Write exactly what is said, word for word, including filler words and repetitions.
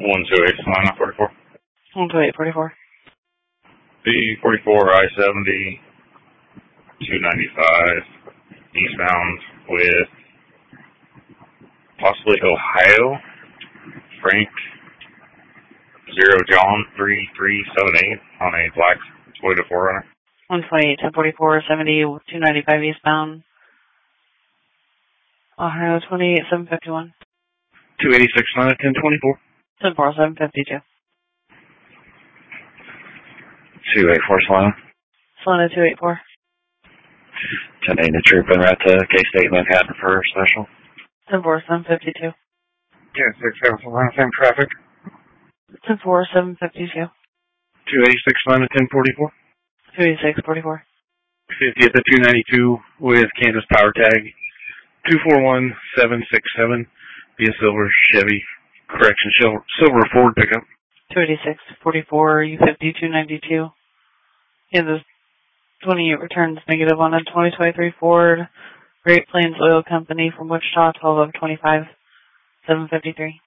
one two eight, Salina, forty-four. one two eight, forty-four. B forty-four, I seventy, two ninety-five, eastbound with possibly Ohio, Frank, zero John, three three seven eight on a black Toyota four runner. one twenty-eight, ten forty-four, seventy, two ninety-five eastbound. Ohio, twenty-eight, seven fifty-one. two eighty-six, nine ten twenty-four. ten four, seven fifty-two. two eighty-four, Salina. Salina, two eighty-four. ten eight, the troop en route to K-State, Manhattan for special. ten four, seven fifty-two. ten six, seven, Salina, same traffic. ten four, seven fifty-two. two eighty-six, nine ten forty-four. two eighty-six, forty-four. fifty at the two ninety-two with Kansas Power Tag. two four one, seven six seven. Be a silver Chevy, correction, silver Ford pickup. two eighty-six, forty-four, U fifty, two ninety-two. Kansas twenty-eight returns negative on a twenty twenty-three Ford Great Plains Oil Company from Wichita, twelve of twenty-five, seven fifty-three.